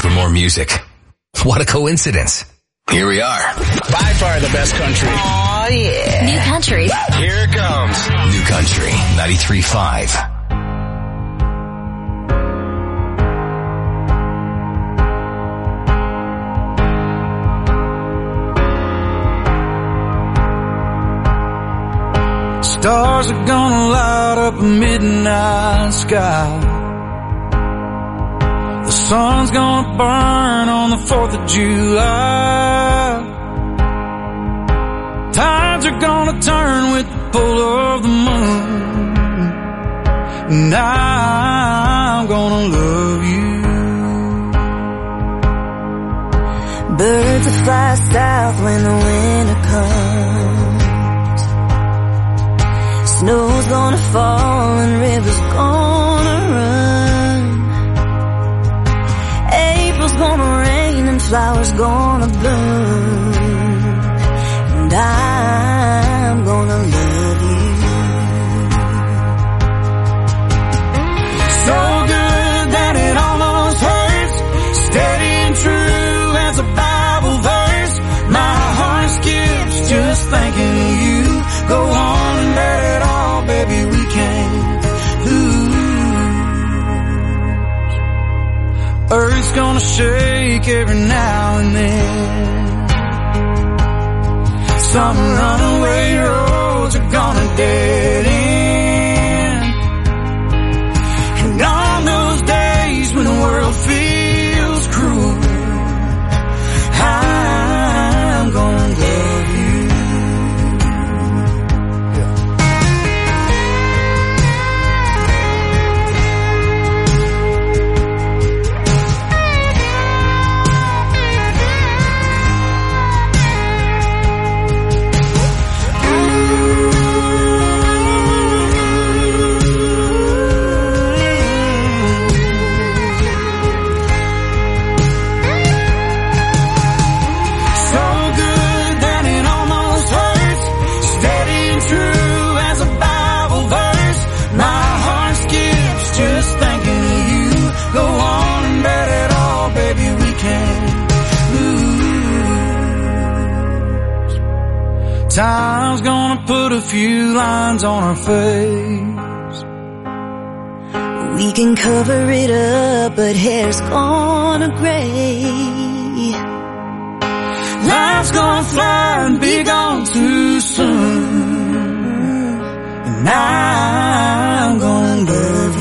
for more music. What a coincidence. Here we are. By far the best country. Oh yeah. New country. Here it comes. New Country 93.5. Stars are gonna light up a midnight sky. The sun's gonna burn on the 4th of July. Tides are gonna turn with the pull of the moon. And I'm gonna love you. Birds will fly south when the winter comes. Snow's gonna fall and rivers gonna run. April's gonna rain and flowers gonna bloom. And I'm gonna love you. So good that it almost hurts. Steady and true as a Bible verse. My heart skips just thinking of you. Go on and let it all, baby, we can't lose. Earth's gonna shake every now and then. Some runaway roads are gonna dead end. And on those days when the world feels cruel, I'm gonna love you. Time's gonna put a few lines on our face. We can cover it up, but hair's gonna gray. Life's gonna fly and be gone too soon. And I'm gonna love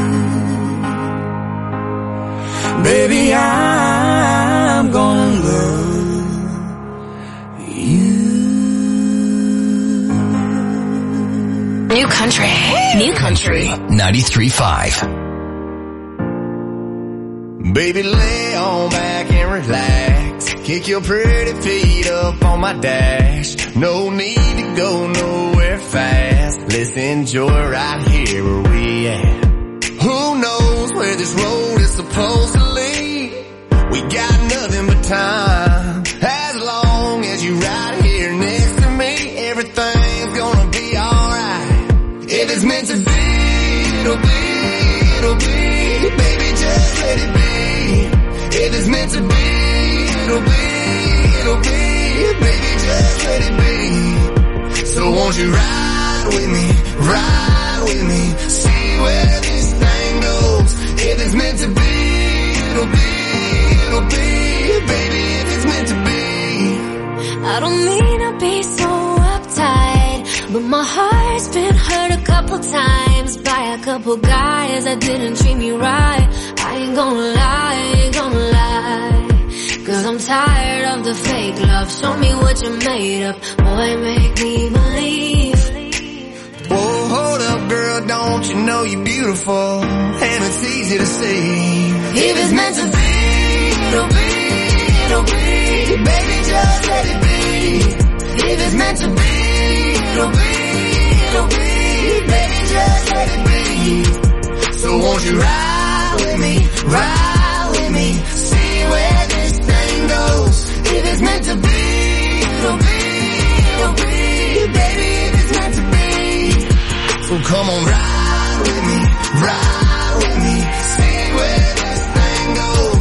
you. Baby, I'm gonna love you. New country. New country. 93.5. Baby, lay on back and relax. Kick your pretty feet up on my dash. No need to go nowhere fast. Let's enjoy right here where we at. Who knows where this road is supposed to lead? We got nothing but time. As long as you right here next to me, everything's gonna be alright. If it's meant to be, it'll be, it'll be. Baby, just let it be. If it's meant to be, it'll be, it'll be. Baby, just let it be. So won't you ride with me, ride with me. See where this thing goes. If it's meant to be, it'll be, it'll be. Baby, if it's meant to be. I don't mean to be so uptight, but my heart's been hurt a couple times by a couple guys that didn't treat me right. I ain't gonna lie, I ain't gonna lie. Cause I'm tired of the fake love. Show me what you're made of. Boy, make me believe. Whoa, hold up, girl, don't you know you're beautiful? And it's easy to see. If it's meant to be, it'll be, it'll be. Baby, just let it be. If it's meant to be, it'll be, it'll be. Baby, just let it be. So won't you ride with me, ride with me. See where this thing goes. If it's meant to be, it'll be, it'll be. Baby, if it's meant to be. So come on, ride with me, ride with me. See where this thing goes.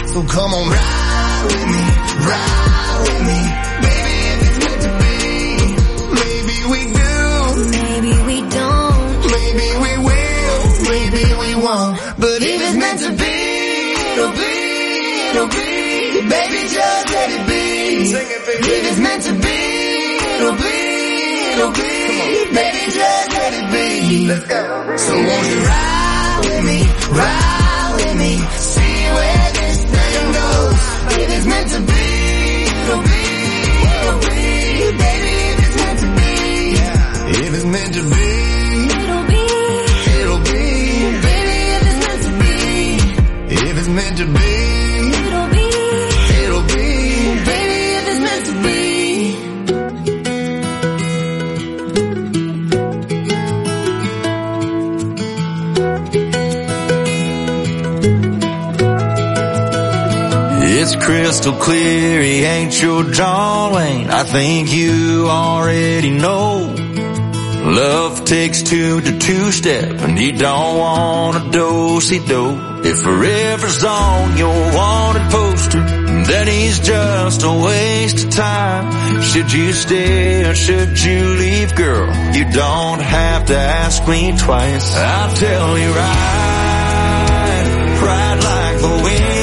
So come on, ride with me, ride with me. Baby, if it's meant to be, maybe we do, maybe we don't, maybe we will, maybe we won't. But if it's meant to be, it'll be, it'll be. Baby, just let it be. If it's meant to be, it'll be, it'll be. Baby, just let it be. Let's go. So won't you ride with me, ride with me. See where this thing goes. If it's meant to be, it'll be, it'll be. Baby, if it's meant to be, if it's meant to be, it'll be, it'll be. Baby, if it's meant to be, if it's meant to be, it'll be, it'll be. baby, if it's meant to be. It's crystal clear, he ain't your John Wayne. I think you already know. Love takes two to two-step, and he don't want a do-si-do. If forever's on your wanted poster, then he's just a waste of time. Should you stay or should you leave, girl? You don't have to ask me twice. I'll tell you ride like the wind.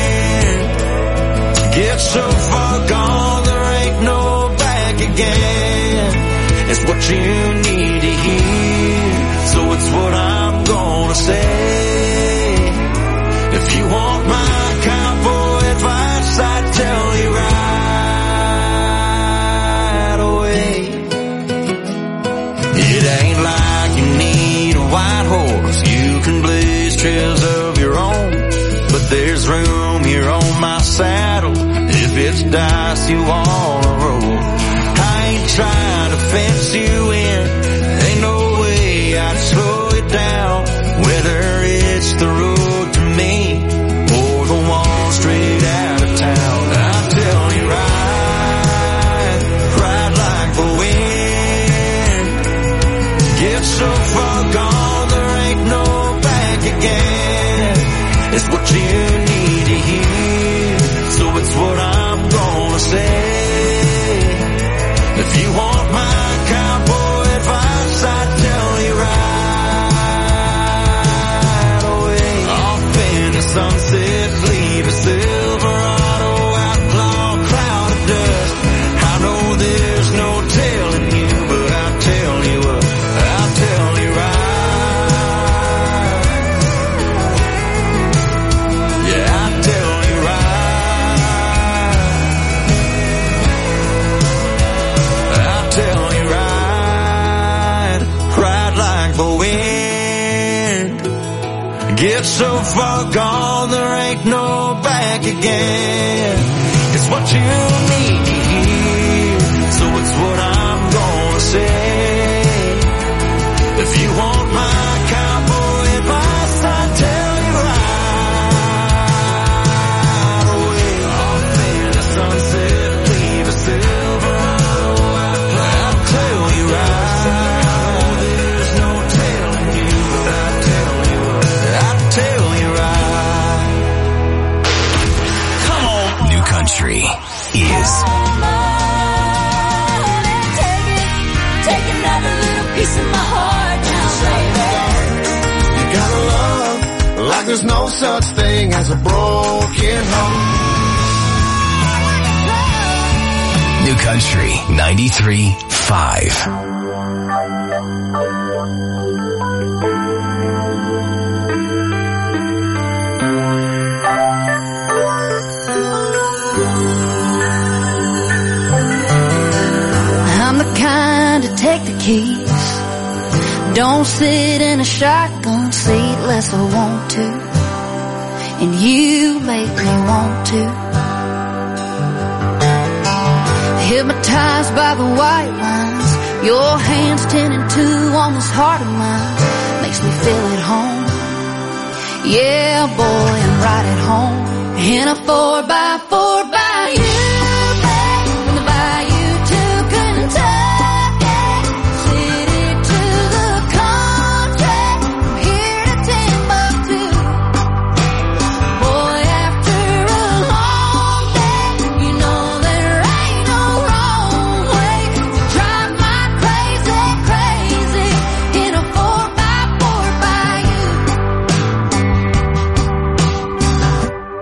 Get so far gone, there ain't no back again. It's what you need to hear, so it's what I'm gonna say. If you want my cowboy advice, I'd tell you right away. It ain't like you need a white horse, you can blaze trails of your own. But there's room here on my saddle if it's dice you wanna roll. I ain't trying to fence you in, ain't no way I'd slow you down. Whether it's the road to me or the one straight out of town, I'll tell you ride like the wind. Get so far gone, there ain't no back again. It's what you need to hear, so it's what I'm gonna say. If you want my cowboy advice, I'd tell you right away. Off in the sunset, leave a Silverado outlaw cloud of dust. I know there's no telling you, but I'll tell you what, I'll tell you right. Yeah, I'll tell you right. I'll tell you ride like the wind. Get so far gone, there ain't no back again. It's what you need to hear, so it's what I'm gonna say. If you want my cowboy advice, I'll tell you right away. Off in the sunset, leave a Silverado. I'll tell you right. There's no telling you, but I'll tell you what, I'll tell you right. Come on. New Country is Take another little piece of my heart now, baby. You gotta love like there's no such thing as a broken heart. New Country 93.5. I'm the kind to take the keys, don't sit in a shotgun seat unless I want to, and you make me want to. Hypnotized by the white lines, your hands 10 and 2 on this heart of mine, makes me feel at home. Yeah, boy, I'm right at home in a 4x4 by you. After a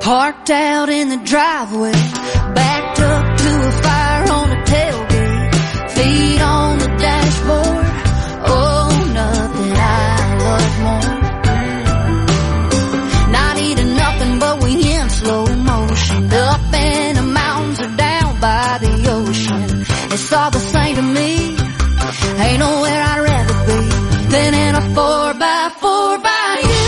Parked out in the driveway, backed up to a fire on the tailgate, feet on the dashboard. Oh, nothing I love more. Not eating nothing, but we in slow motion, up in the mountains or down by the ocean. It's all the same to me. Ain't nowhere I'd rather be than in a 4x4 by you.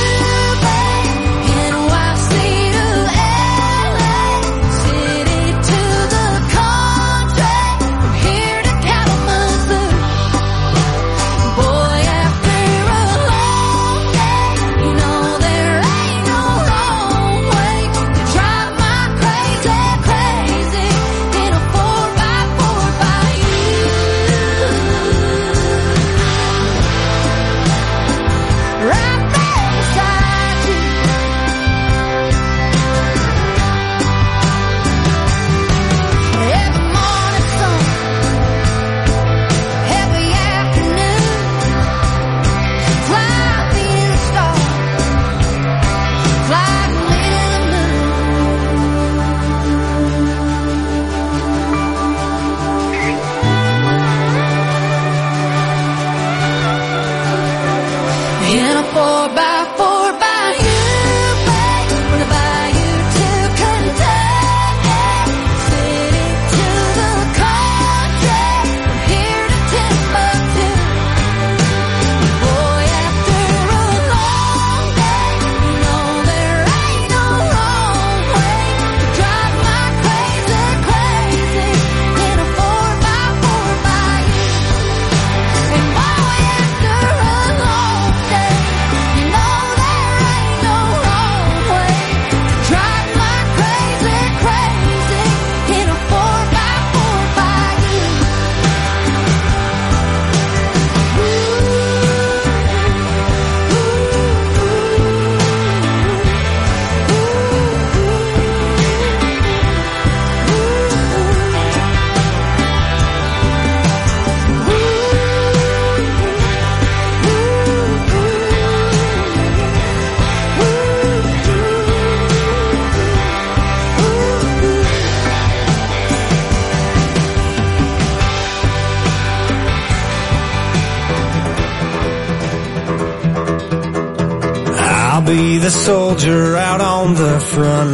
Be the soldier out on the front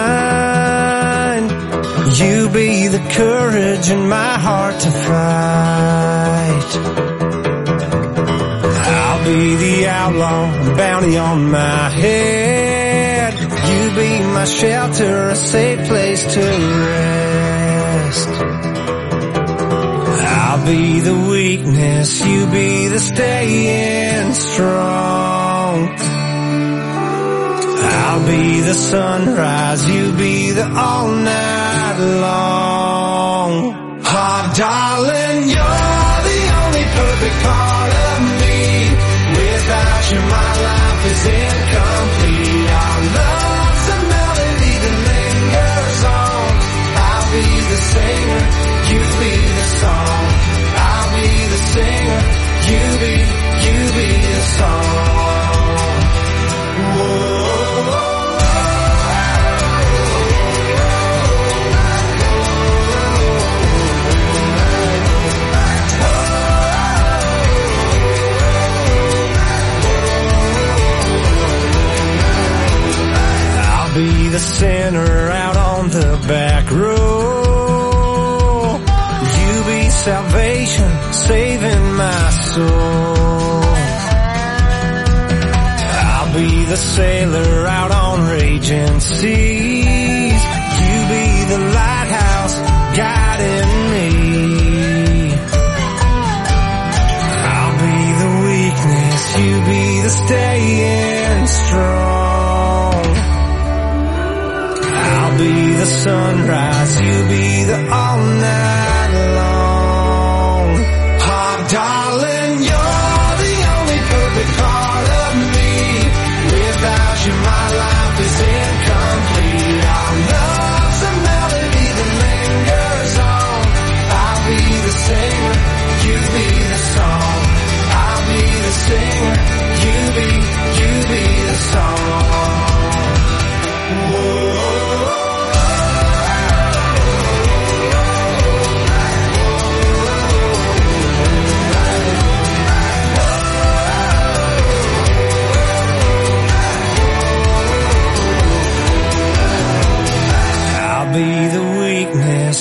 line. You be the courage in my heart to fight. I'll be the outlaw, bounty on my head. You be my shelter, a safe place to rest. I'll be the weakness, you be the staying strong. I'll be the sunrise, you be the all night long. Oh, darling, you're the only perfect part of me. Without you, my life is incomplete. Our love's a melody that lingers on. I'll be the singer, you be the song. I'll be the singer, you be the song. Whoa. Be the sinner out on the back row. You be salvation, saving my soul. I'll be the sailor out on raging seas. You be the lighthouse guiding me. I'll be the weakness, you be the staying strong. I'll be the sunrise, you be the all night long. Oh, darling, you're the only perfect part of me. Without you, my life is incomplete. Our love's a melody that lingers on. I'll be the singer, you be the song. I'll be the singer, you be the song. Whoa.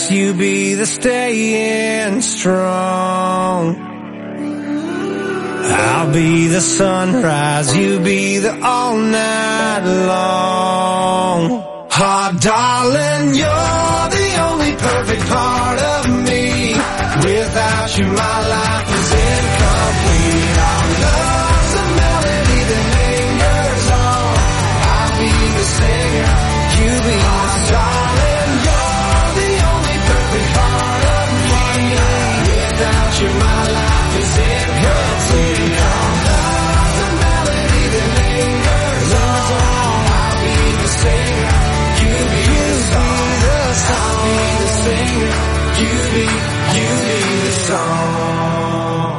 rise, you be the staying strong. I'll be the sunrise, you be the all night long. Oh, darling, you're the only perfect part of me. Without you, my life is incomplete. Our love's a melody that lingers on. I'll be the singer, you be the darling, you're the only perfect part of me. Without you, my life is incomplete. Our love's a melody that lingers on. I'll be the singer, you be the song. I'll be the singer, you be the song.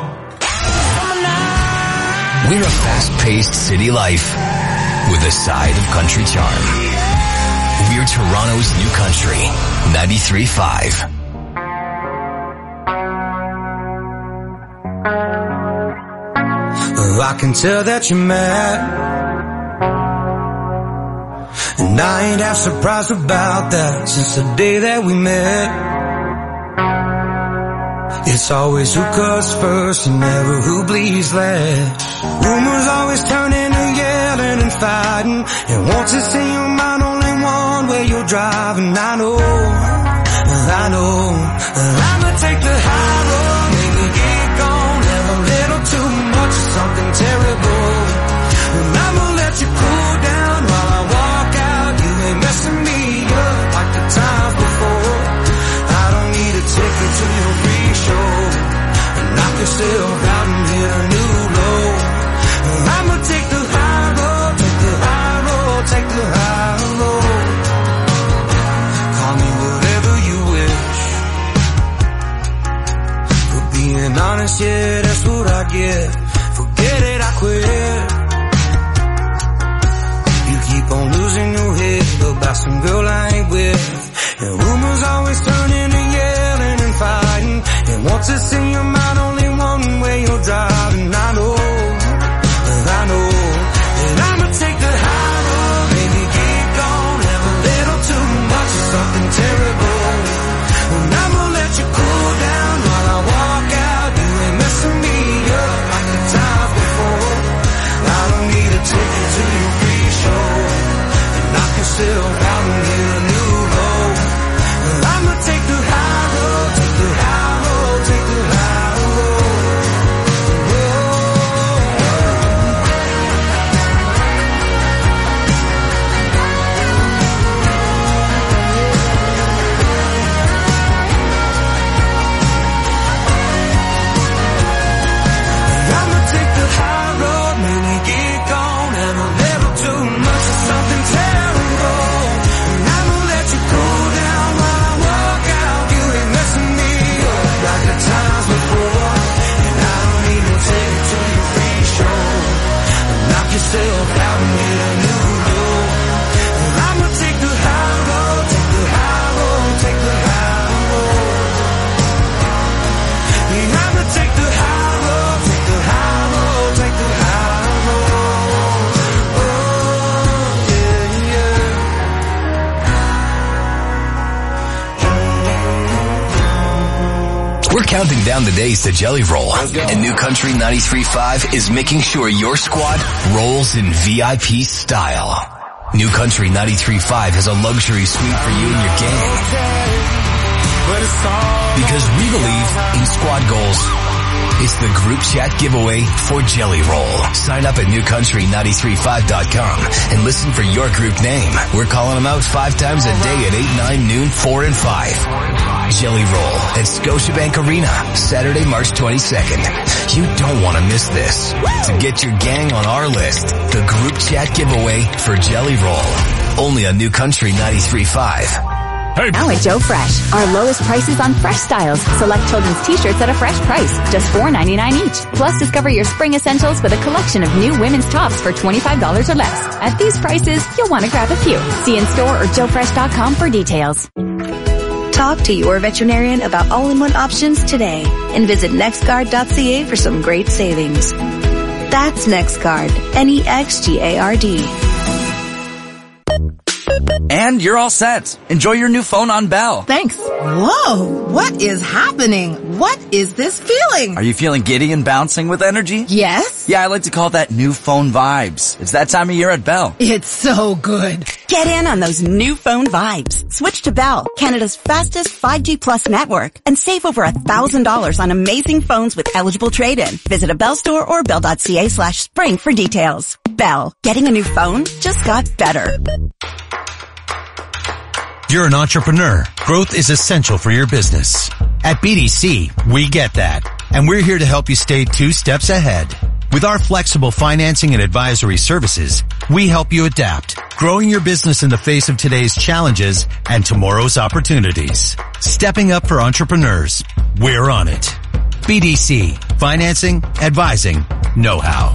We're a fast-paced city life with a side of country charm. We're Toronto's New Country, 93.5. I can tell that you're mad, and I ain't half surprised about that since the day that we met. It's always who cuts first and never who bleeds last. Rumors always turn into yelling and fighting, and once it's in your mind only one way you're driving. I know I'ma take the high road, maybe get gone, have a little too much of something terrible, and I'ma let you cool down while I walk out. You ain't messing me up like the times before. I don't need a ticket to your free show, and knock yourself out and hit a new low. I'ma take the high road, take the high road, take the high road. Call me whatever you wish. For being honest, yeah, that's what I get. Forget it, I quit. You keep on losing your head about some girl I ain't with, and rumors always turn into yelling and fighting, and once it's in your mind only one way you're driving. I know that I'ma take the high road, maybe get gone, have a little too much of something terrible, and I'ma let you cool down while I walk out. You ain't messing me up like the times before. I don't need a ticket to your free show, and knock yourself out and hit a new low. I'ma take the high road, take the high road, take the high road. I'ma take the high road, maybe get gone, have a little too much of something terrible, and I'ma let you cool down while I walk out. You ain't messing me up like the times before, and I don't need no ticket to your free show, and knock yourself out and hit a new low. And I'ma take the high road, take the high road, take the high road. Yeah, I'ma take the high road, take the high road, take the high road. Oh, yeah, yeah. We're counting down the days to Jelly Roll, and New Country 93.5 is making sure your squad rolls in VIP style. New Country 93.5 has a luxury suite for you and your gang, because we believe in squad goals. It's the group chat giveaway for Jelly Roll. Sign up at newcountry935.com and listen for your group name. We're calling them out 5 times a day at 8, 9, noon, 4, and 5. Jelly Roll at Scotiabank Arena, Saturday, March 22nd. You don't want to miss this. To get your gang on our list, the group chat giveaway for Jelly Roll. Only on New Country 93.5. Now at Joe Fresh, our lowest prices on fresh styles. Select children's t-shirts at a fresh price, just $4.99 each. Plus, discover your spring essentials with a collection of new women's tops for $25 or less. At these prices, you'll want to grab a few. See in store or joefresh.com for details. Talk to your veterinarian about all-in-one options today and visit nextguard.ca for some great savings. That's NextGuard, NEXGARD. And you're all set. Enjoy your new phone on Bell. Thanks. Whoa, what is happening? What is this feeling? Are you feeling giddy and bouncing with energy? Yes. Yeah, I like to call that new phone vibes. It's that time of year at Bell. It's so good. Get in on those new phone vibes. Switch to Bell, Canada's fastest 5G Plus network, and save over $1,000 on amazing phones with eligible trade-in. Visit a Bell store or bell.ca/spring for details. Bell, getting a new phone just got better. You're an entrepreneur. Growth is essential for your business. At BDC, we get that. And we're here to help you stay 2 steps ahead. With our flexible financing and advisory services, we help you adapt, growing your business in the face of today's challenges and tomorrow's opportunities. Stepping up for entrepreneurs. We're on it. BDC. Financing, advising, know-how.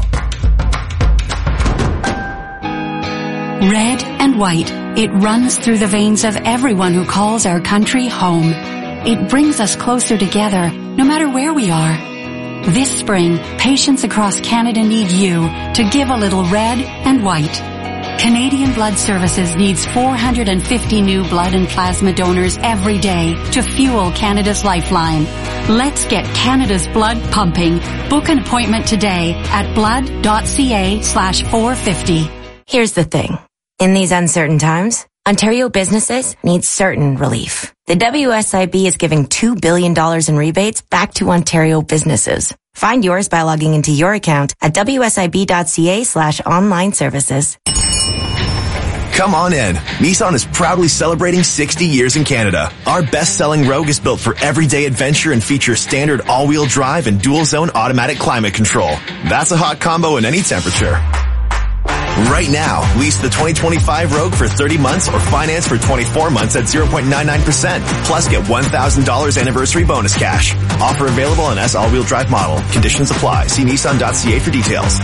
Red and white, it runs through the veins of everyone who calls our country home. It brings us closer together, no matter where we are. This spring, patients across Canada need you to give a little red and white. Canadian Blood Services needs 450 new blood and plasma donors every day to fuel Canada's lifeline. Let's get Canada's blood pumping. Book an appointment today at blood.ca/450. Here's the thing. In these uncertain times, Ontario businesses need certain relief. The WSIB is giving $2 billion in rebates back to Ontario businesses. Find yours by logging into your account at wsib.ca/online services. Come on in. Nissan is proudly celebrating 60 years in Canada. Our best-selling Rogue is built for everyday adventure and features standard all-wheel drive and dual-zone automatic climate control. That's a hot combo in any temperature. Right now, lease the 2025 Rogue for 30 months or finance for 24 months at 0.99%. Plus get $1,000 anniversary bonus cash. Offer available on S all-wheel drive model. Conditions apply. See Nissan.ca for details.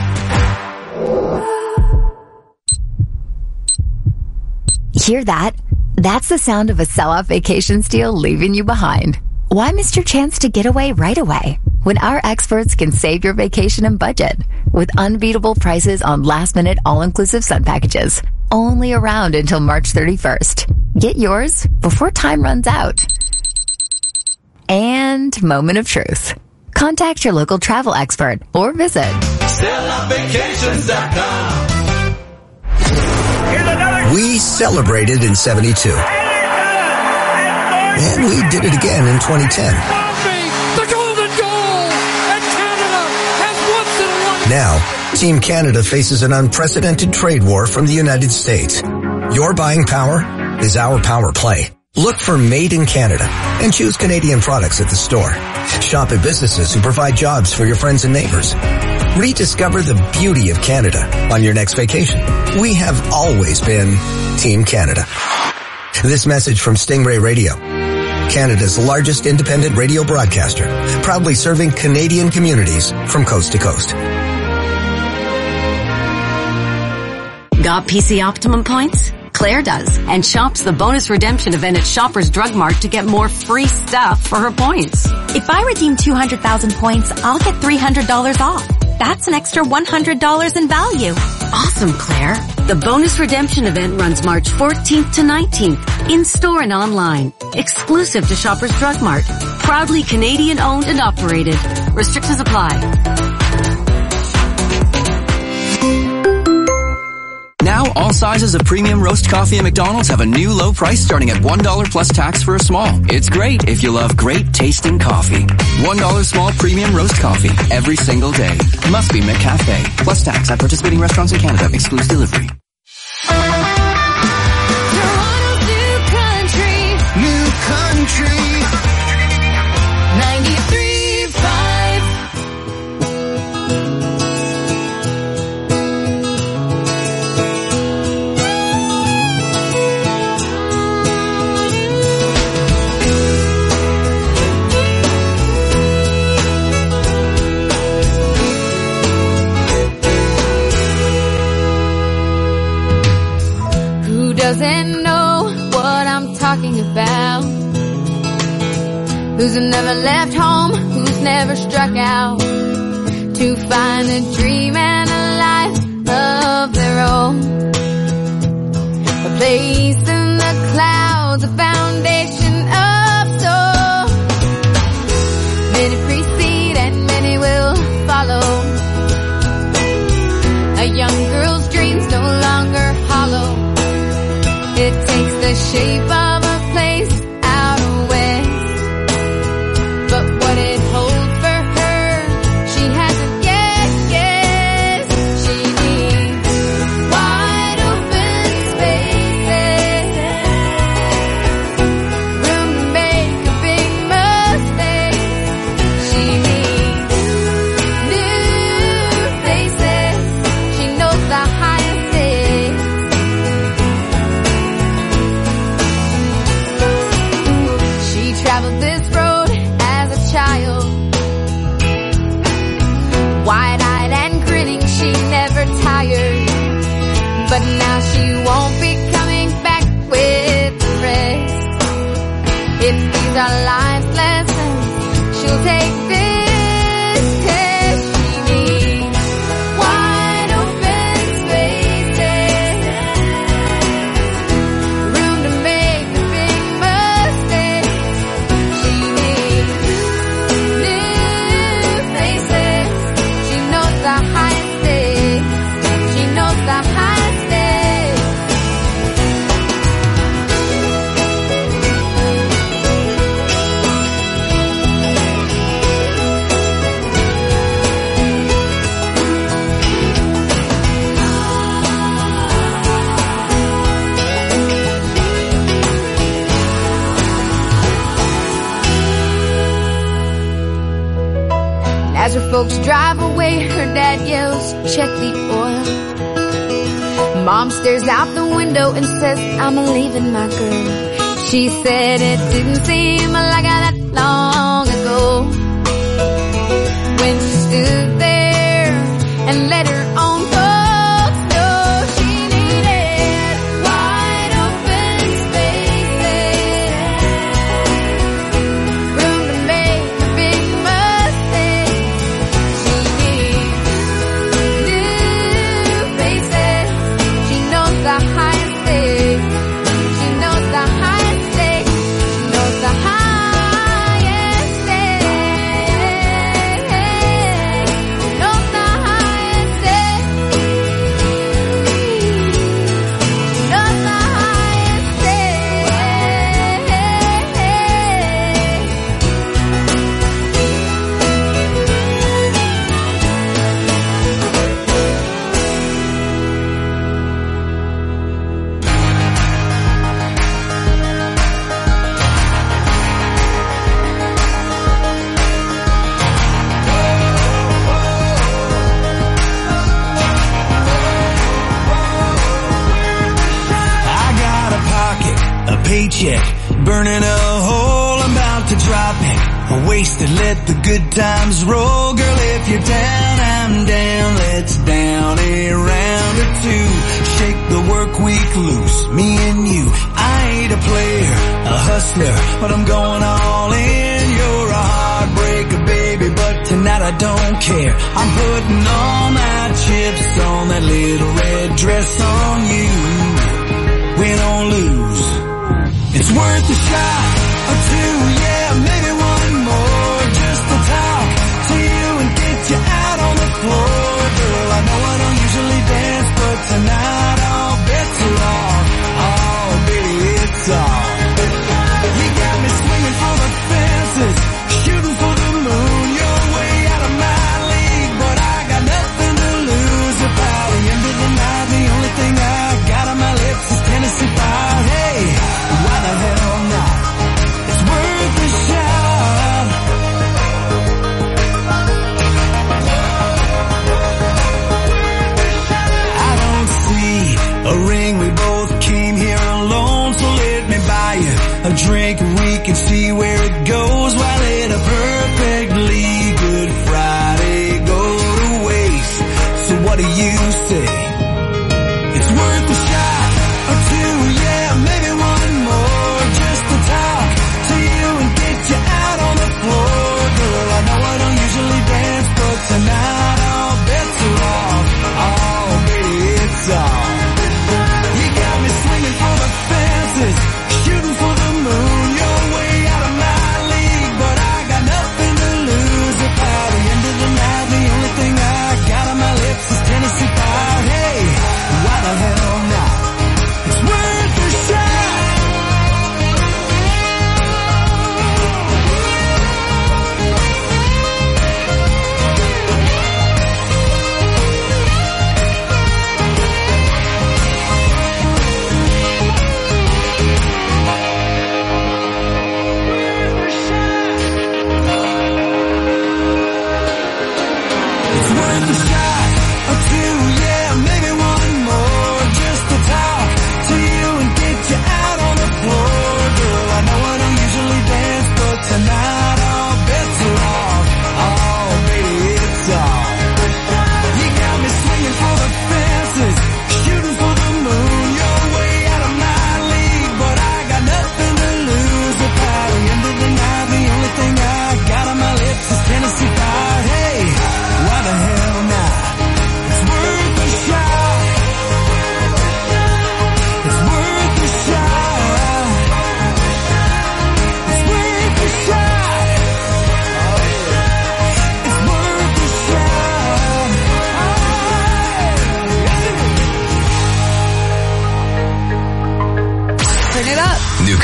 Hear that? That's the sound of a sell-off vacation deal leaving you behind. Why miss your chance to get away right away when our experts can save your vacation and budget with unbeatable prices on last-minute all-inclusive sun packages? Only around until March 31st. Get yours before time runs out. And moment of truth. Contact your local travel expert or visit SellOutVacations.com. We celebrated in 72. And we did it again in 2010. The golden goal! And Canada has once and won. Now, Team Canada faces an unprecedented trade war from the United States. Your buying power is our power play. Look for Made in Canada and choose Canadian products at the store. Shop at businesses who provide jobs for your friends and neighbors. Rediscover the beauty of Canada on your next vacation. We have always been Team Canada. This message from Stingray Radio, Canada's largest independent radio broadcaster, proudly serving Canadian communities from coast to coast. Got PC Optimum points? Claire does, and shops the bonus redemption event at Shoppers Drug Mart to get more free stuff for her points. If I redeem 200,000 points, I'll get $300 off. That's an extra $100 in value. Awesome, Claire. The bonus redemption event runs March 14th to 19th, in-store and online. Exclusive to Shoppers Drug Mart. Proudly Canadian owned and operated. Restrictions apply. Now, all sizes of premium roast coffee at McDonald's have a new low price starting at $1 plus tax for a small. It's great if you love great tasting coffee. $1 small premium roast coffee every single day. Must be McCafe. Plus tax at participating restaurants in Canada. Excludes delivery. Toronto's new country. 93.5. Doesn't know what I'm talking about. Who's never left home, who's never struck out to find a dream and a life of their own. A place in the clouds, a foundation of traveled this road as a child. Wide-eyed and grinning, she never tired. But now she won't be coming back with the rest. If these are life's lessons, she'll take this test. She needs wide open spaces, room to make the big mistakes. She needs new faces. She knows the high stakes. She knows the high stakes. As her folks drive away, her dad yells, check the oil. Mom stares out the window and says, I'm leaving my girl. She said it didn't seem like that long ago, when she stood there and let her own folks know she needed wide open spaces, room to make a big mistake. She needs new faces. She knows the high stakes. She knows the high stakes. She knows the highest stakes. She knows the highest stakes. She knows the highest I got a pocket, a paycheck, burning a hole, I'm about to drop it. Wasted, let the good times roll. Girl, if you're down, I'm down. Let's down a round or two. Shake the work week loose, me and you. I ain't a player, a hustler, but I'm going all in. You're a heartbreaker, baby, but tonight I don't care. I'm putting all my chips on that little red dress on you. Win or lose, it's worth a shot or two, yeah, maybe one more, just to talk to you and get you out on the floor. Girl, I know I don't usually dance, but tonight all bets are off. Oh, baby, it's on. You got me swinging for the fences, shooting for the moon. You're way out of my league, but I got nothing to lose. If by the end of the night, the only thing I got on my lips is Tennessee Fire. Hey, why the hell not? It's worth a shot. I don't see a ring, we both came here alone, so let me buy you a drink and we can see where it goes. Why let a perfectly good Friday go to waste? So what do you say? It's worth a shot or two, yeah, maybe one more, just to talk to you and get you out on the floor. Girl, I know I don't usually dance, but tonight all bets are off. Oh, baby, it's on. You got me swinging for the fences, shooting for the moon. You're way out of my league, but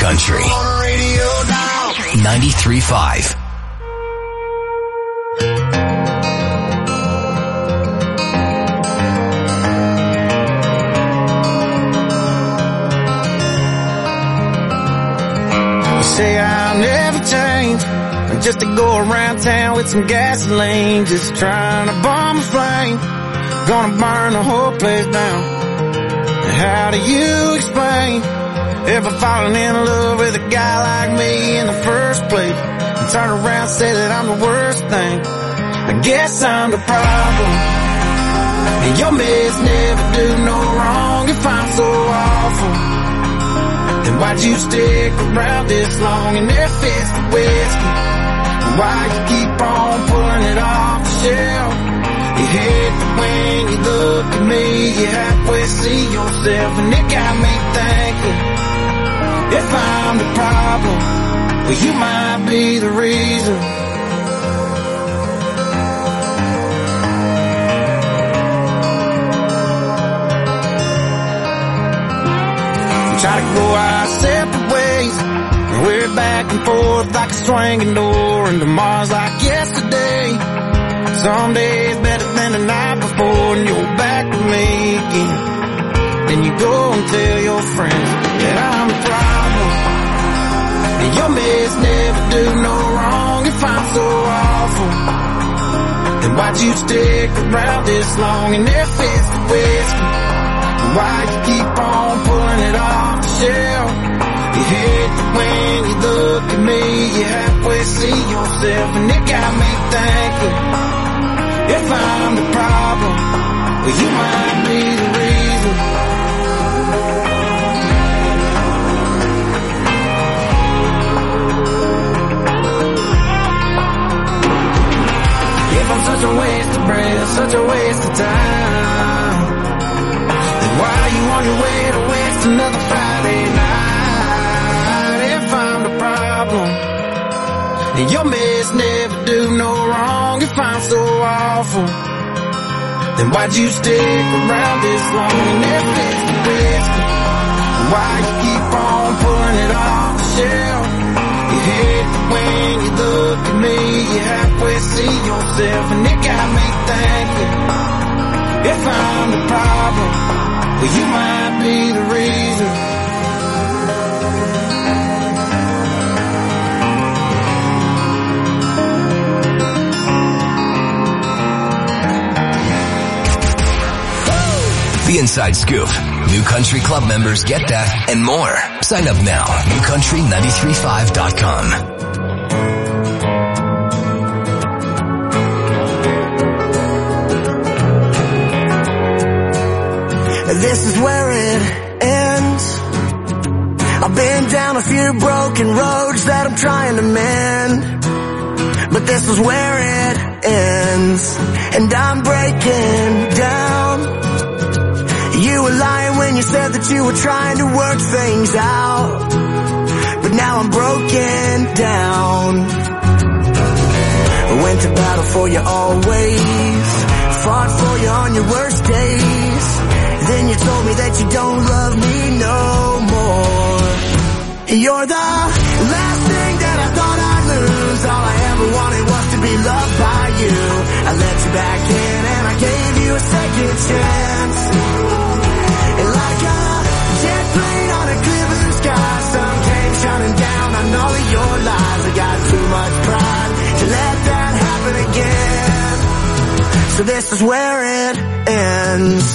Country. 93.5. Say I'll never change, just to go around town with some gasoline, just trying to bomb a flame, gonna burn the whole place down. How do you explain ever falling in love with a guy like me in the first place, and turn around and say that I'm the worst thing? I guess I'm the problem, and your mess never do no wrong. If I'm so awful, then why'd you stick around this long? And if it's the whiskey, why you keep on pulling it off the shelf? You hate that when you look at me, you halfway see yourself. And it got me thinking, if I'm the problem, well, you might be the reason. Try to go our separate ways, and we're back and forth like a swinging door, and tomorrow's like yesterday. Some days better than the night before, and you're back with me again. Then you go and tell your friends that I'm the problem, and your mess never do no wrong. If I'm so awful, then why'd you stick around this long? And if it's the whiskey, why you keep on pulling it off the shelf? You hate that when you look at me, you halfway see yourself. And it got me thinking, if I'm the problem, well, you might be the reason. If I'm such a waste of breath, such a waste of time, why are you on your way to waste another Friday night? If I'm the problem, and your mess never do no wrong. If I'm so awful, then why'd you stick around this long? And if it's the whiskey, why you keep on pulling it off the shelf? You hate that when you look at me, you halfway see yourself. And it got me thinking, if I'm the problem, well, you might be the reason. The Inside Scoop. New Country Club members get that and more. Sign up now. NewCountry935.com. This is where it ends. I've been down a few broken roads that I'm trying to mend, but this is where it ends, and I'm breaking down. You were lying when you said that you were trying to work things out, but now I'm broken down. I went to battle for you always, fought for you on your worst days. Then you told me that you don't love me no more. You're the last thing that I thought I'd lose. All I ever wanted was to be loved by you. I let you back in and I gave you a second chance. And like a jet plane on a clear blue sky, sun came shining down on all of your lies. I got too much pride to let that happen again. So this is where it ends.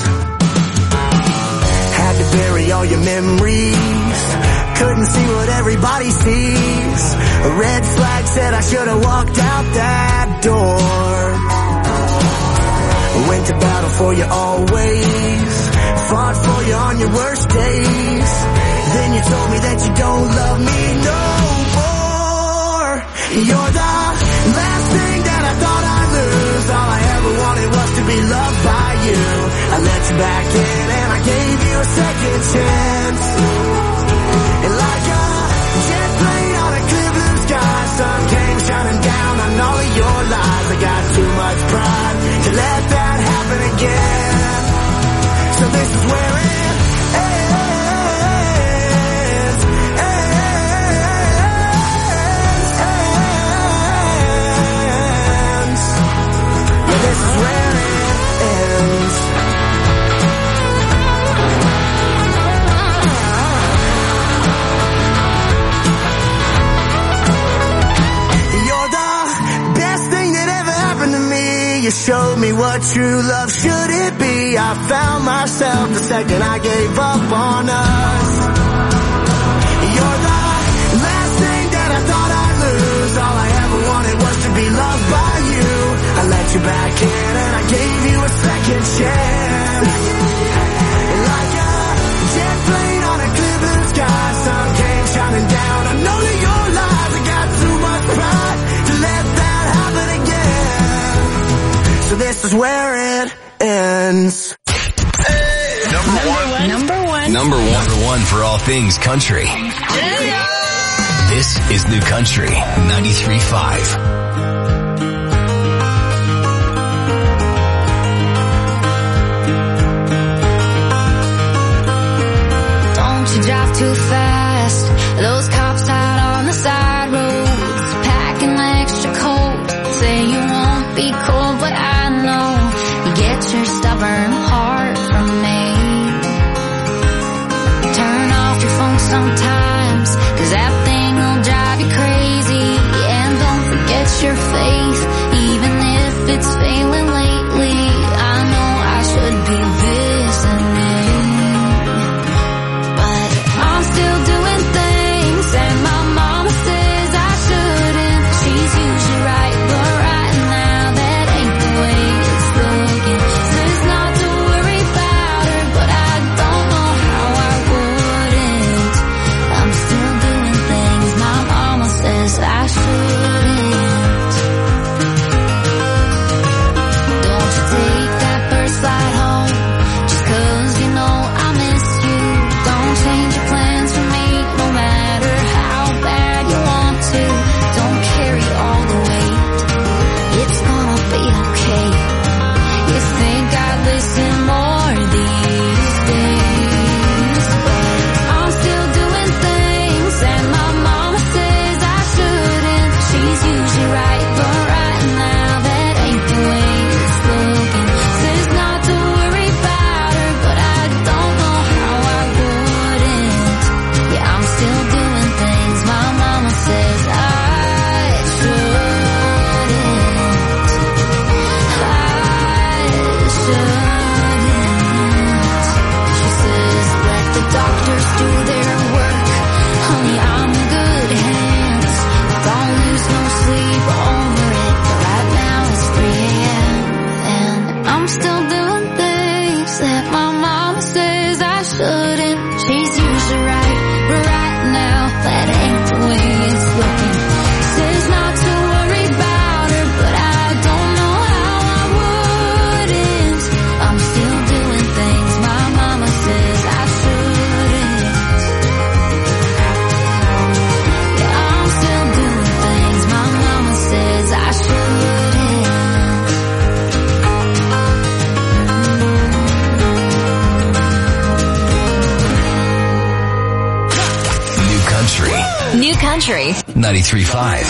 Had to bury all your memories, couldn't see what everybody sees. A red flag said I should have walked out that door. Went to battle for you always, fought for you on your worst days. Then you told me that you don't love me no more. You're the last thing that I thought I'd lose. All I ever wanted was to be loved by you. I let you back in and I gave you a second chance. And like a jet plane on a clear blue sky, sun came shining down on all of your lies. I got too much pride to let that happen again. So this is where it ends. showed me what true love should it be. I found myself the second I gave up on us. You're the last thing that I thought I'd lose. All I ever wanted was to be loved by you. I let you back in and I gave you a second chance. Like a jet plane on a clear blue sky, sun came shining down. I know that your lies, I got too much pride to let that happen again. So this is where it ends. Number one for all things country. This is New Country 93.5. You drive too fast. Those cops out on the side roads, packing extra coat. Say you won't be cold, but I know you get your stubborn heart from me. Turn off your phone sometimes, 'cause that thing will drive you crazy. And don't forget your faith, even if it's failing lately. I know I should be listening. I'm still doing things and my mama says I shouldn't. She's usually right, but right now that ain't the way it's looking. Says not to worry about her, but I don't know how I wouldn't. I'm still doing things my mama says I shouldn't. Don't you take that first flight home, just 'cause you know I miss you. Don't change your plans for me, no matter how bad you want to. Don't carry all the weight, it's gonna be okay. You think I'd listen more these days, but I'm still doing things and my mama says I shouldn't. She's usually right, but right now that ain't the way it's looking. Says not to worry about her, but I don't know how I wouldn't. Yeah, I'm still doing things my mama says I shouldn't. She says let the doctors do their work. Honey, I'm in good hands. Don't lose no sleep over it, but right now it's 3 a.m. and I'm still doing things that my mama says I shouldn't. She's usually right, but right now that ain't the way it's looking. Says not to worry about her, but I don't know how I wouldn't. I'm still doing things my mama says I shouldn't. Yeah, I'm still doing things my mama says I shouldn't. New Country 93.5.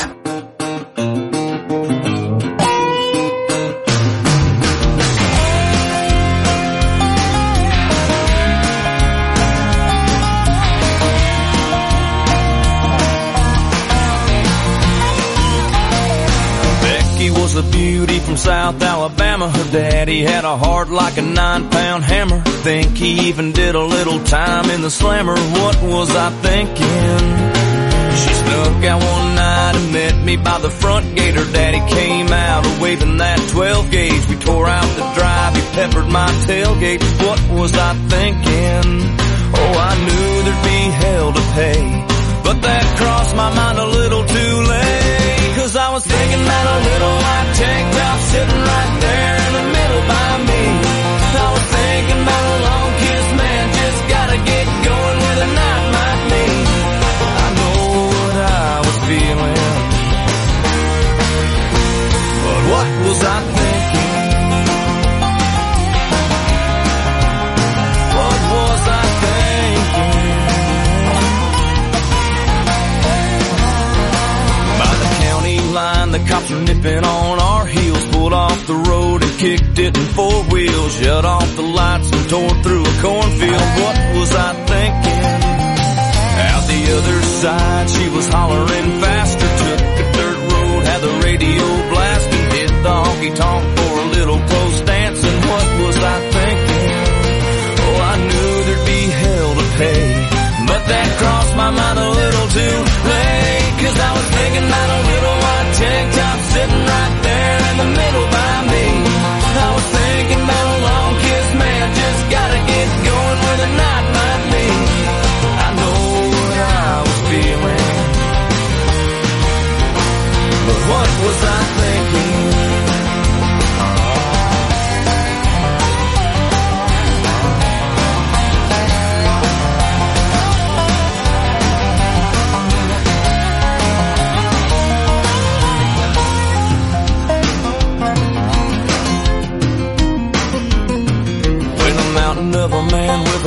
Becky was a beauty from South Alabama. Her daddy had a heart like a 9-pound hammer. Think he even did a little time in the slammer. What was I thinking? She snuck out one night and met me by the front gate. Her daddy came out waving that 12 gauge. We tore out the drive, he peppered my tailgate. What was I thinking? Oh, I knew there'd be hell to pay, but that crossed my mind a little too late. 'Cause I was thinking about a little white tank top sitting right there in the middle by me. I was thinking about a long kiss, man, just gotta get going where the night might be. I know what I was feeling, but what was I thinking? What was I thinking? By the county line, the cops were nipping on our heels. Pulled off the road and kicked it in 4 wheels. Shut off the lights and tore through a cornfield. What was I thinking? Out the other side, she was hollering faster. Took a dirt road, had the radio blasting. Hit the honky tonk for a little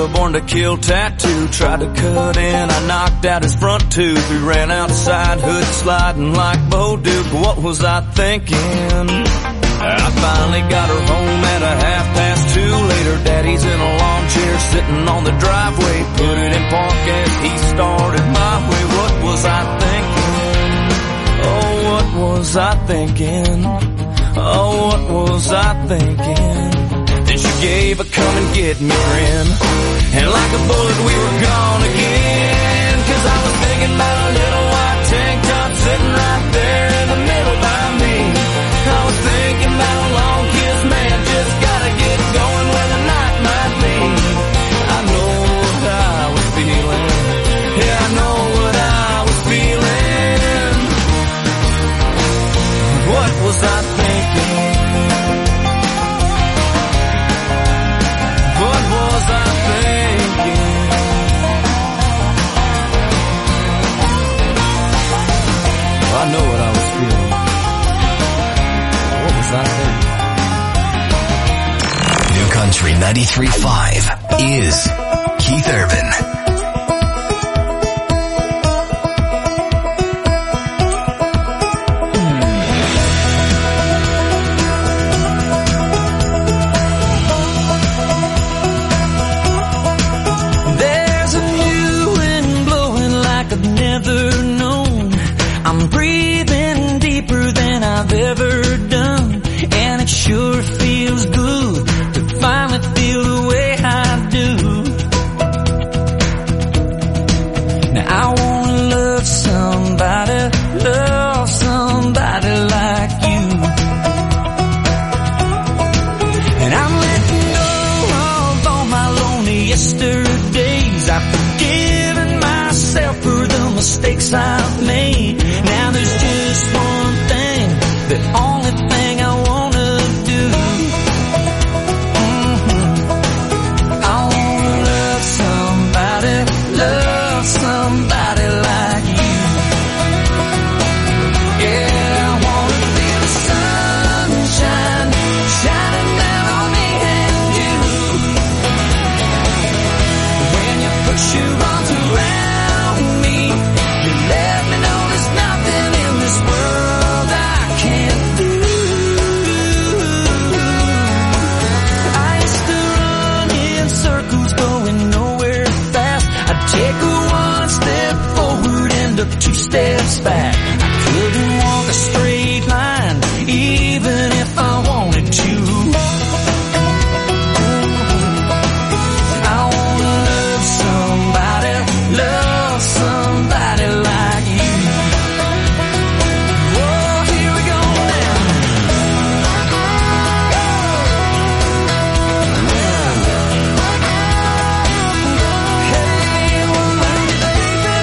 a born to kill tattoo. Tried to cut in, I knocked out his front tooth. We ran outside, hood sliding like Bo Duke. What was I thinking? I finally got her home at 2:30. Later, Daddy's in a lawn chair sitting on the driveway. Put it in park as he started my way. What was I thinking? Oh, what was I thinking? Oh, what was I thinking? Then she gave a come and get me grin, and like a bullet we were gone again. 'Cause I was thinking about a little white tank top sitting right there in the middle by me. I was thinking about a long kiss, man, just gotta get going where the night might be. I know what I was feeling, yeah, I know what I was feeling. What was I thinking? What was I thinking? I know what I was feeling. What was I thinking? New Country 93.5 is Keith Urban. Ever done, and it sure feels good to finally feel the way I do. Now I wanna love somebody like you, and I'm letting go of all my lonely yesterdays. I've forgiven myself for the mistakes I've made. Now there's just one thing, the only thing I wanna do. I wanna love somebody like you. Yeah, I wanna feel the sunshine shining down on me and you. When you put your arms around me, you let me know there's nothing in this world I can't do. I used to run in circles going nowhere fast. I'd take one step forward, end up 2 steps back. I couldn't walk a straight line even if I wanted to. I wanna love somebody like you. Oh, here we go now. Hey, woman, baby.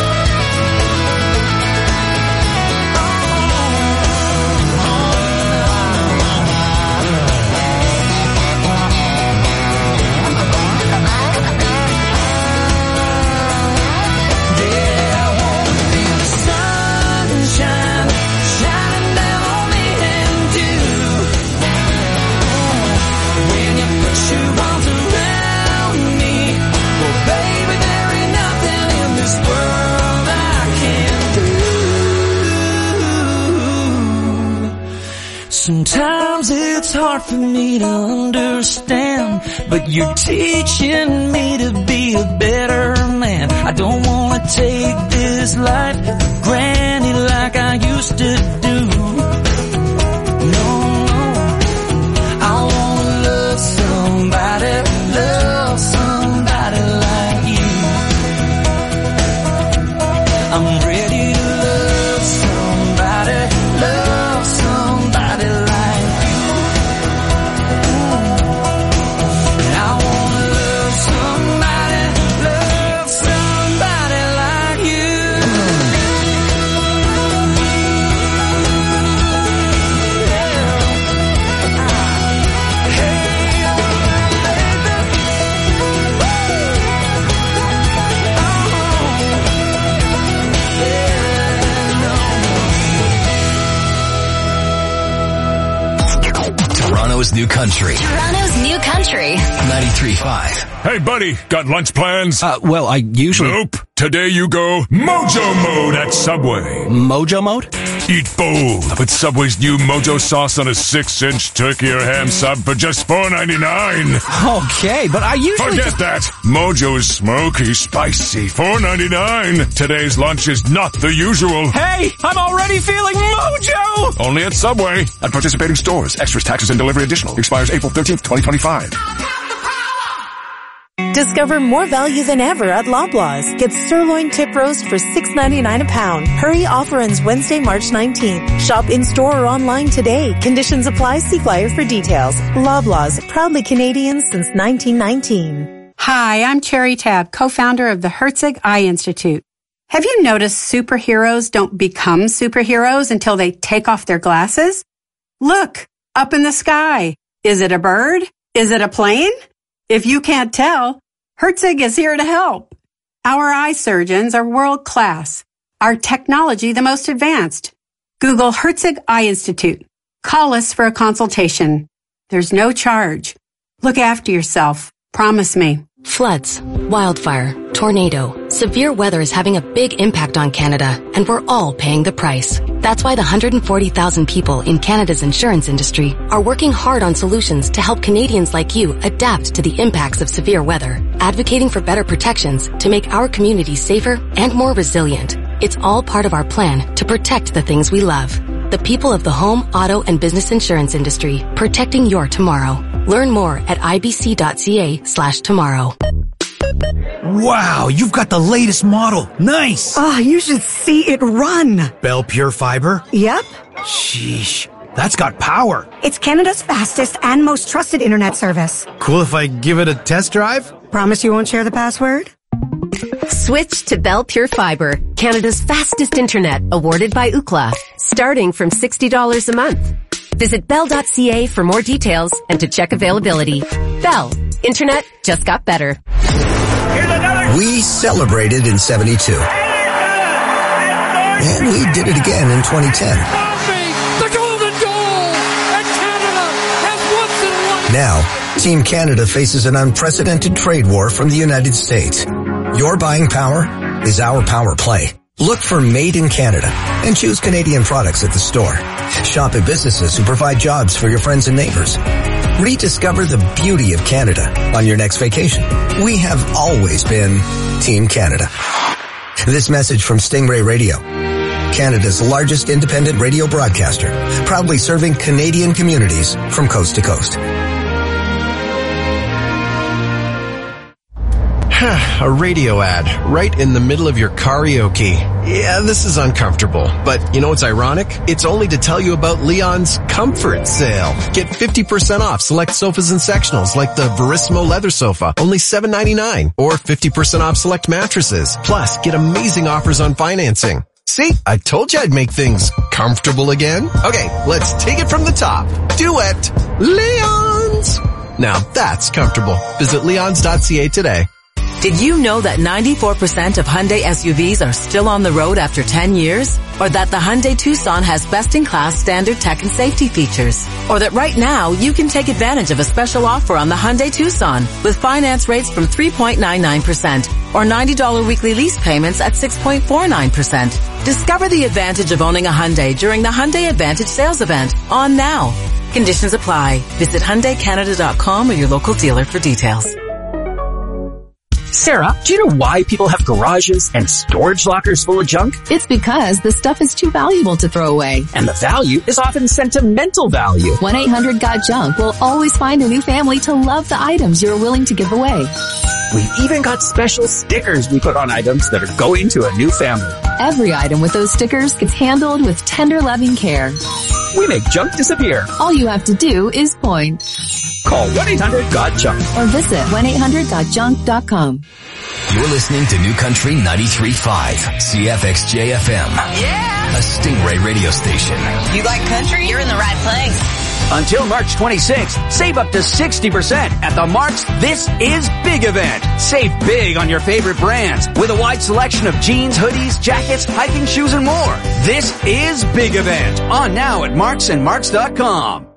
Yeah, I wanna feel the sunshine shining down on me and you. When you put your arms around me, well, baby, there ain't nothing in this world I can't do. Sometimes it's hard for me to understand, but you're teaching me to be a better man. I don't wanna take this life for granted like I used to do. No, I wanna love somebody like you. I'm ready to love somebody like you. And I wanna love somebody like you. Toronto's New Country. Toronto's New Country. 93.5. Hey, buddy, got lunch plans? Well, I usually... Nope. Today you go Mojo Mode at Subway. Mojo Mode? Eat bold with Subway's new Mojo sauce on a 6-inch turkey or ham sub for just $4.99. Okay, but I usually... Forget that. Mojo is smoky, spicy, $4.99. Today's lunch is not the usual. Hey, I'm already feeling Mojo! Only at Subway. At participating stores. Extras, taxes, and delivery additional. Expires April 13th, 2025. Discover more value than ever at Loblaws. Get sirloin tip roast for $6.99 a pound. Hurry, offer ends Wednesday, March 19th. Shop in-store or online today. Conditions apply. See flyer for details. Loblaws, proudly Canadian since 1919. Hi, I'm Cherry Tab, co-founder of the Herzig Eye Institute. Have you noticed superheroes don't become superheroes until they take off their glasses? Look, up in the sky. Is it a bird? Is it a plane? If you can't tell, Herzig is here to help. Our eye surgeons are world class. Our technology the most advanced. Google Herzig Eye Institute. Call us for a consultation. There's no charge. Look after yourself. Promise me. Floods, wildfire, tornado, severe weather is having a big impact on Canada, and we're all paying the price. That's why the 140,000 people in Canada's insurance industry are working hard on solutions to help Canadians like you adapt to the impacts of severe weather, advocating for better protections to make our communities safer and more resilient. It's all part of our plan to protect the things we love. The people of the home, auto, and business insurance industry, protecting your tomorrow. Learn more at ibc.ca/tomorrow. Wow, you've got the latest model. Nice. Oh, you should see it run. Bell Pure Fiber? Yep. Sheesh, that's got power. It's Canada's fastest and most trusted internet service. Cool if I give it a test drive? Promise you won't share the password? Switch to Bell Pure Fiber, Canada's fastest internet, awarded by Ookla, starting from $60 a month. Visit bell.ca for more details and to check availability. Bell, internet just got better. We celebrated in 72. And we did it again in 2010. The golden goal! And Canada has once and Now, Team Canada faces an unprecedented trade war from the United States. Your buying power is our power play. Look for Made in Canada and choose Canadian products at the store. Shop at businesses who provide jobs for your friends and neighbors. Rediscover the beauty of Canada on your next vacation. We have always been Team Canada. This message from Stingray Radio, Canada's largest independent radio broadcaster, proudly serving Canadian communities from coast to coast. A radio ad right in the middle of your karaoke. Yeah, this is uncomfortable, but you know what's ironic? It's only to tell you about Leon's Comfort Sale. Get 50% off select sofas and sectionals like the Verismo leather sofa, only $7.99, or 50% off select mattresses. Plus, get amazing offers on financing. See, I told you I'd make things comfortable again. Okay, let's take it from the top. Duet, Leon's. Now that's comfortable. Visit leons.ca today. Did you know that 94% of Hyundai SUVs are still on the road after 10 years? Or that the Hyundai Tucson has best-in-class standard tech and safety features? Or that right now you can take advantage of a special offer on the Hyundai Tucson with finance rates from 3.99% or $90 weekly lease payments at 6.49%. Discover the advantage of owning a Hyundai during the Hyundai Advantage sales event on now. Conditions apply. Visit HyundaiCanada.com or your local dealer for details. Sarah, do you know why people have garages and storage lockers full of junk? It's because the stuff is too valuable to throw away. And the value is often sentimental value. 1-800-GOT-JUNK will always find a new family to love the items you're willing to give away. We've even got special stickers we put on items that are going to a new family. Every item with those stickers gets handled with tender, loving care. We make junk disappear. All you have to do is point. Call 1-800-GOT-JUNK or visit 1-800-GOT-JUNK.com. You're listening to New Country 93.5, CFXJ-FM. Yeah! A Stingray radio station. You like country? You're in the right place. Until March 26th, save up to 60% at the Mark's This Is Big event. Save big on your favorite brands with a wide selection of jeans, hoodies, jackets, hiking shoes, and more. This is Big event. On now at Marks and Marks.com.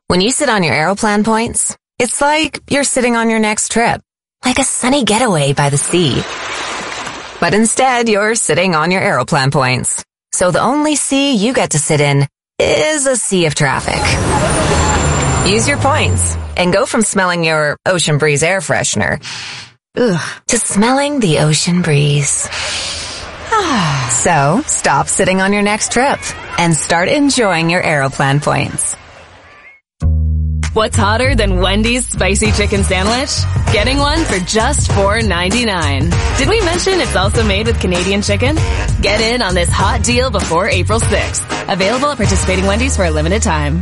When you sit on your Aeroplan points, it's like you're sitting on your next trip, like a sunny getaway by the sea. But instead, you're sitting on your Aeroplan points. So the only sea you get to sit in is a sea of traffic. Use your points and go from smelling your Ocean Breeze air freshener to smelling the ocean breeze. So, stop sitting on your next trip and start enjoying your Aeroplan points. What's hotter than Wendy's spicy chicken sandwich? Getting one for just $4.99. Did we mention it's also made with Canadian chicken? Get in on this hot deal before April 6th. Available at participating Wendy's for a limited time.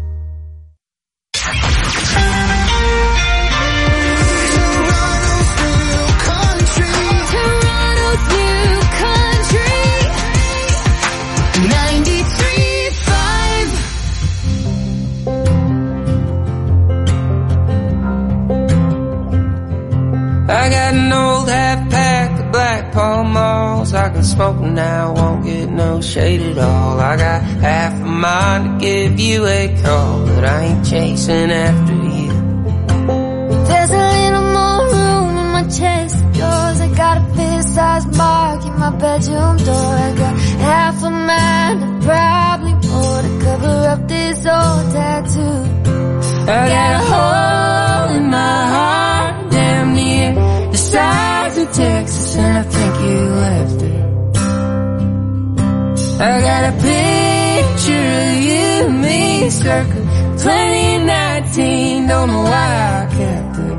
I got an old half pack of Black Pall Malls. I can smoke them now, won't get no shade at all. I got half a mind to give you a call, but I ain't chasing after you. There's a little more room in my chest of drawers. I got a fist-sized mark in my bedroom door. I got half a mind and probably more to cover up this old tattoo. I got a hole in my heart, damn near the size of Texas, and I think you left it. I got a picture of you and me, circa 2019, don't know why I kept it.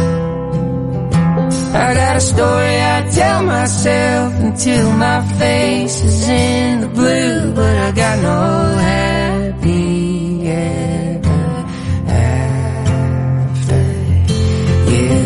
I got a story I tell myself until my face is in the blue, but I got no happy ever after you.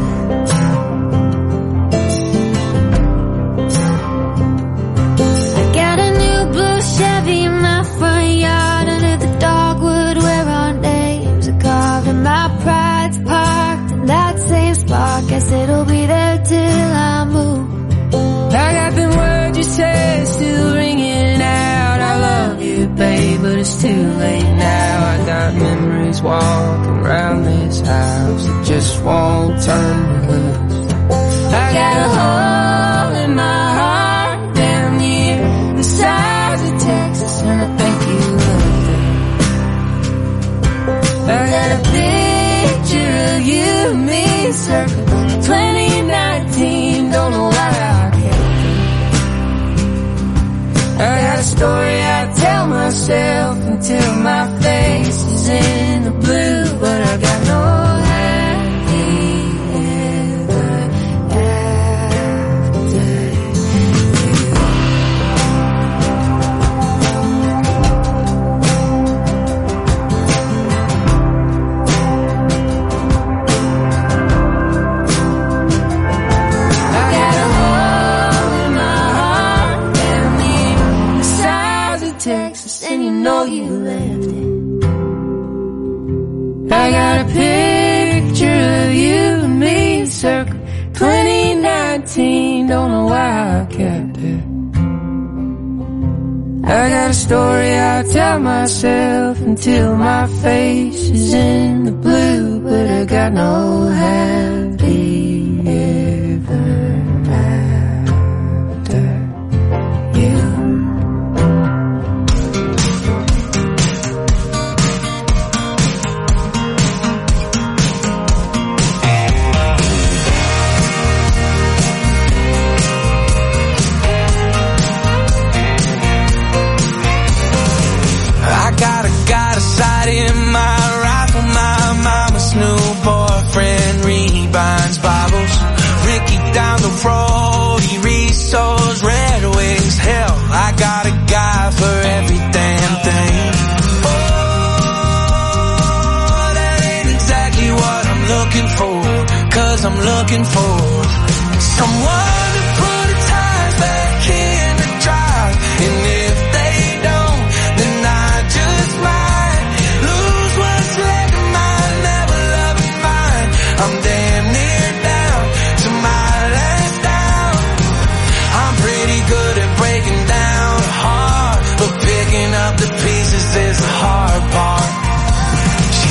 I got a new blue Chevy in my front yard under the dogwood where our names are carved, and my pride's parked in that same spot. Guess it'll be there till I move. I got them words you said still ringing out. I love you, babe, but it's too late now. I got memories walking around this house that just won't turn me loose. I got a hole in my heart, damn near the size of Texas, and I think you left it. I got a picture of you and me, circa 2019, don't know why I kept it. I got a story I tell myself until my face is in the blue, but I got no happy ever after you. I got a hole in my heart, damn near the size of Texas, and you know you left it. I got a picture of you and me, circa 2019, don't know why I kept it. I got a story I tell myself until my face is in the blue, but I got no happy ever after you. Got a sight in my rifle, my mama's new boyfriend rebinds Bibles. Ricky down the road, he resows Red Wings. Hell, I got a guy for every damn thing. Oh, that ain't exactly what I'm looking for, 'cause I'm looking for someone to put the tires back in the drive. And if they don't, then I just might lose what's left of mine, never loving mine. I'm damn near down to my last down. I'm pretty good at breaking down a heart, but picking up the pieces is the hard part.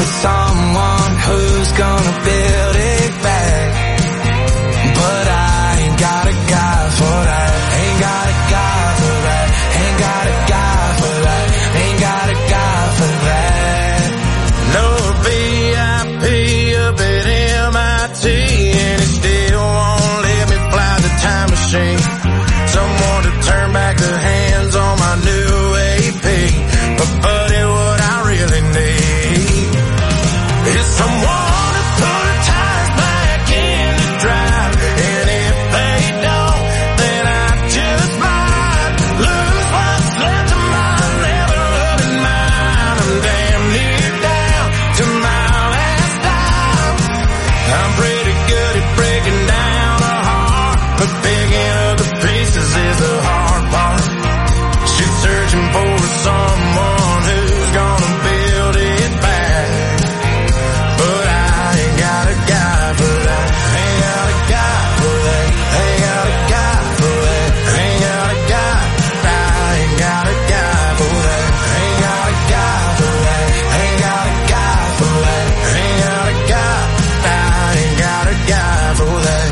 for someone who's gonna build it back. But I ain't got a guy for that. Ain't got a guy for that. Ain't got a guy for that. Ain't got a guy for that. No VIP up at MIT, and it still won't let me fly the time machine. Someone to turn back the hands on my new AP. But buddy, what I really need is someone to put the tires back in the drive. And if they don't, then I just might lose what's left of my leather running mine. I'm damn near down to my last dime. I'm pretty good at breaking down a heart, but picking up the pieces is the hard part. She's searching for someone who's gonna build it back. But I ain't got a guy for that. Ain't got a guy for that. Ain't got a guy for that. Ain't got a guy. I ain't got a guy for that. Ain't got a guy for that. Ain't got a guy for that. Ain't got a guy. I ain't got a guy for that.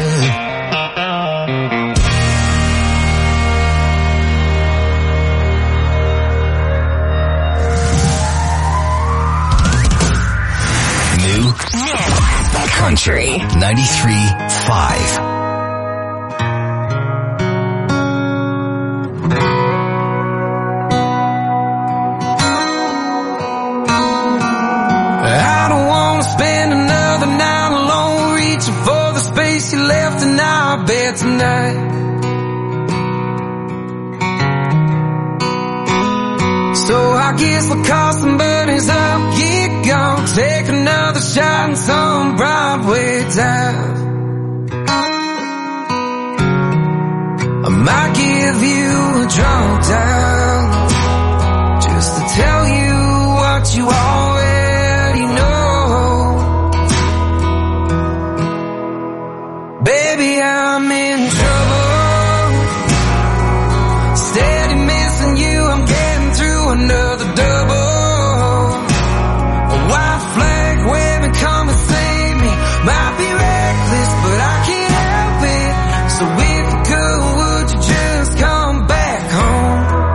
New Country 93.5. I don't wanna spend another night alone, reaching for the space you left in our bed tonight. So I guess we'll call some buddies up, get gone, take another shot in some Broadway dive. I might give you a drunk dial, just to tell you what you already know. Baby, I'm in trouble, steady missing you, I'm getting through another double. A white flag waving, come and save me. Might be reckless, but I can't help it. So if you could, would you just come back home?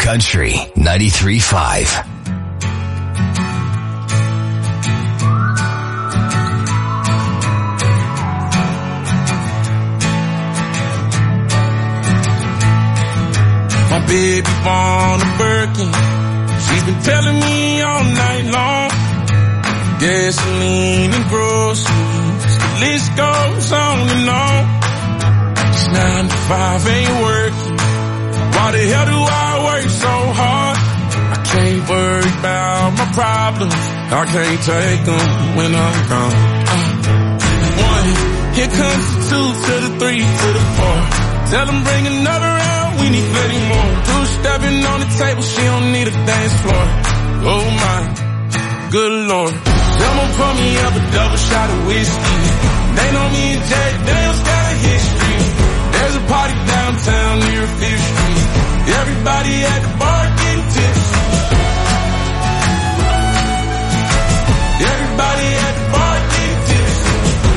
Country 93.5. My baby born a Birkin. She's been telling me all night long. Gasoline and groceries, the list goes on and on. This 9 to 5 ain't working. Why the hell do I work so hard? I can't worry about my problems. I can't take them when I'm gone. 1, here comes the 2 to the 3 to the 4. Tell them bring another round, we need plenty more. 2 stepping on the table, she don't need a dance floor. Oh my, good Lord. Someone pour me up a double shot of whiskey. They know me and Jack Daniels got a history. There's a party downtown near 5th Street. Everybody at the bar getting tipsy. Everybody at the bar getting tipsy.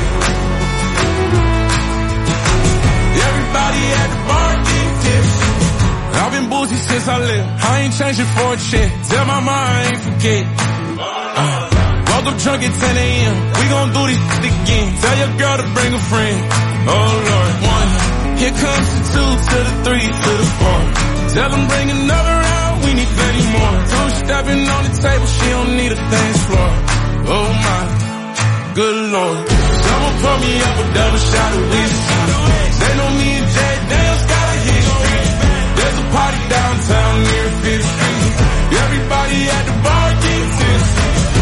Everybody at the bar getting tipsy. I've been boozy since I left. I ain't changing for a check. Tell my mom I ain't forget. Woke up drunk at 10 a.m. We gon' do this again. Tell your girl to bring a friend. Oh Lord. 1, here comes the 2 to the 3 to the 4. Tell them bring another round, we need plenty more. 2 stepping on the table, she don't need a dance floor. Oh my, good Lord. Someone pour me up a double shot of whiskey. They know me and Jack Daniels got a history. There's a party downtown near 5th Street. Everybody at the bar getting tipsy.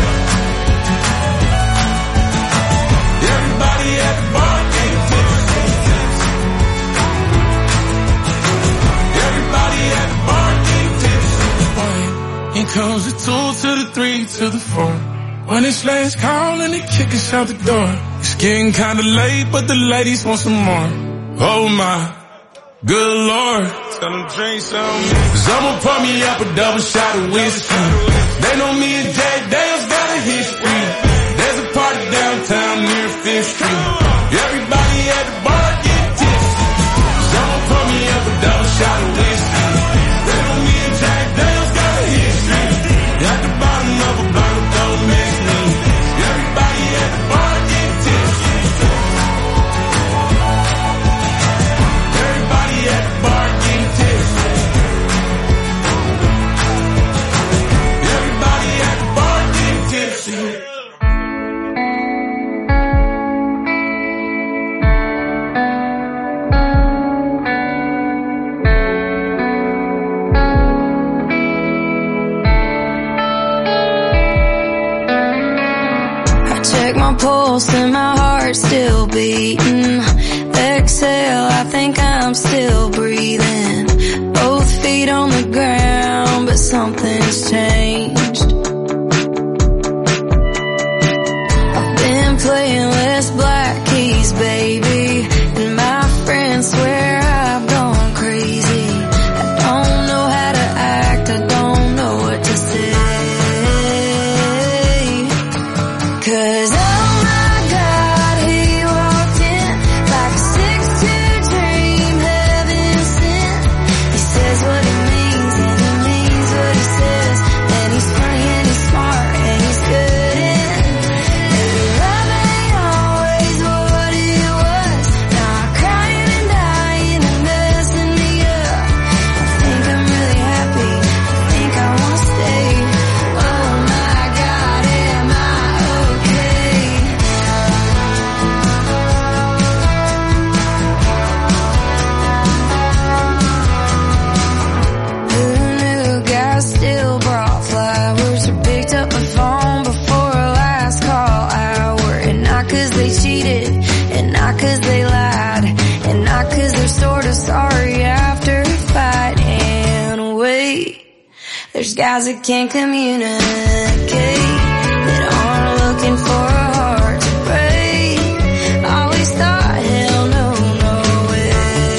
Everybody at the bar getting tipsy. Everybody at the bar getting tipsy. Here comes the 2 to the 3 to the 4. When it's last call and they kick us out the door. It's getting kinda late, but the ladies want some more. Oh my, good Lord. Tell them drink some. Someone pour me up a double shot of whiskey. They know me and Jack Daniels got a history. There's a party downtown near 5th Street. Everybody at the bar getting tipsy. Someone pour me up a double shot of whiskey. They know me and Jack Daniels got a history. At the bottom of a bottle, don't miss me. Everybody at the bar getting tipsy. Everybody at the bar getting tipsy. Everybody at the bar getting tipsy. My pulse and my heart still beating. Exhale, I think I'm still breathing. Both feet on the ground, but something's changed. I've been playing less black keys, baby, and my friends swear I've gone crazy. I don't know how to act, I don't know what to say. 'Cause there's guys that can't communicate, that aren't looking for a heart to break. Always thought, hell no, no way.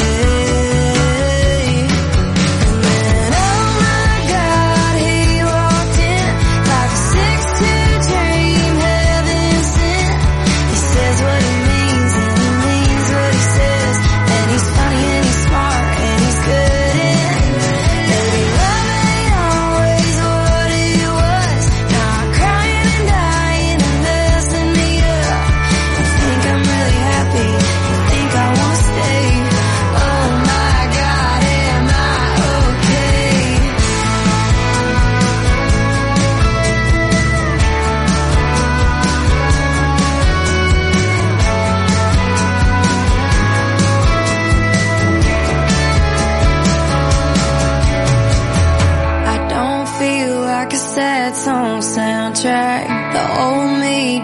And then, oh my God, he walked in like a 6'2" dream, heaven sent. He says what he means and he means what he says. And he's funny and he's smart and he's good and baby, love it.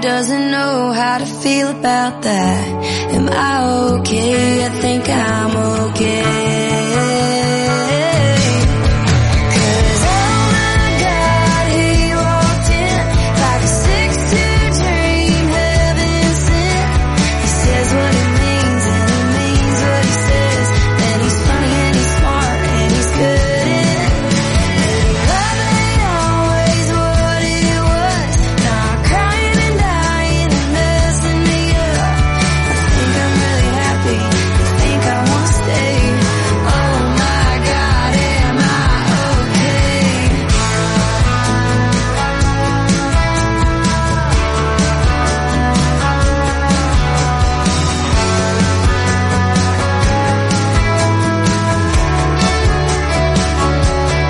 doesn't know how to feel about that. Am I okay? I think I'm okay.